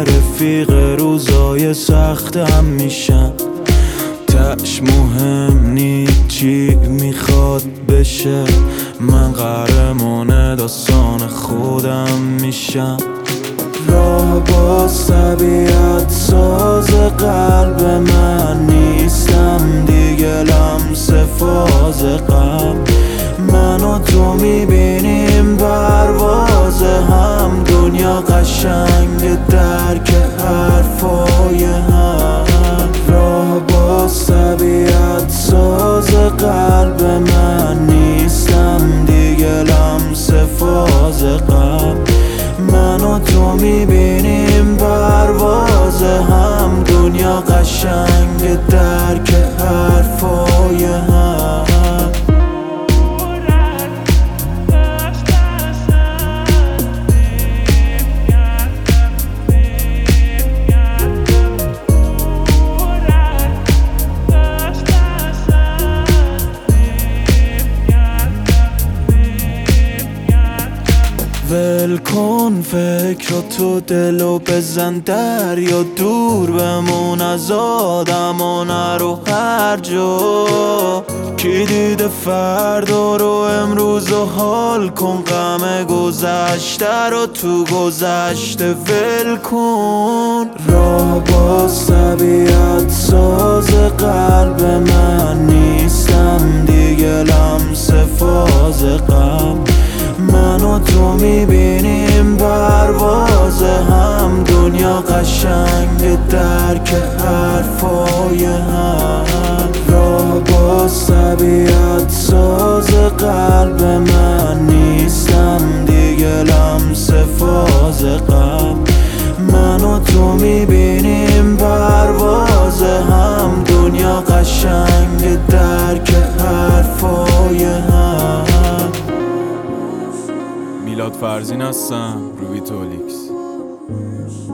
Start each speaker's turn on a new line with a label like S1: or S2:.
S1: رفیق روزای سختم میشم. تش مهم نی چی میخواد بشه، من قهرمان داستان خودم میشم. راه با طبیعت ساز قلب من نیستم دیگه، لمس فاز غم. من و تو میبینیم پرواز هم، دنیا قشنگ درک حرفای هم. راه با طبیعت ساز قلب من نیستم دیگه، لمس فاز غم. من و تو میبینیم پرواز هم، دنیا قشنگ درک حرفای هم. ول کن فکراتو دلو بزن دریا، دور بمون از آدم و نرو هر جا. کی دیده فردا رو امروز و حال کن، غم گذشته رو تو گذشته ول کن. راه با طبیعت ساز قلب من نیستم دیگه، لمس فاز غم. من و تو میبینیم پرواز هم، دنیا قشنگ درک حرفای هم. راه با طبیعت ساز قلب من نیستم دیگه، لمس فاز غم. من و تو میبینیم پرواز هم، دنیا قشنگ درک حرفای هم.
S2: میلاد فرزین هستم، روبی تولیکس.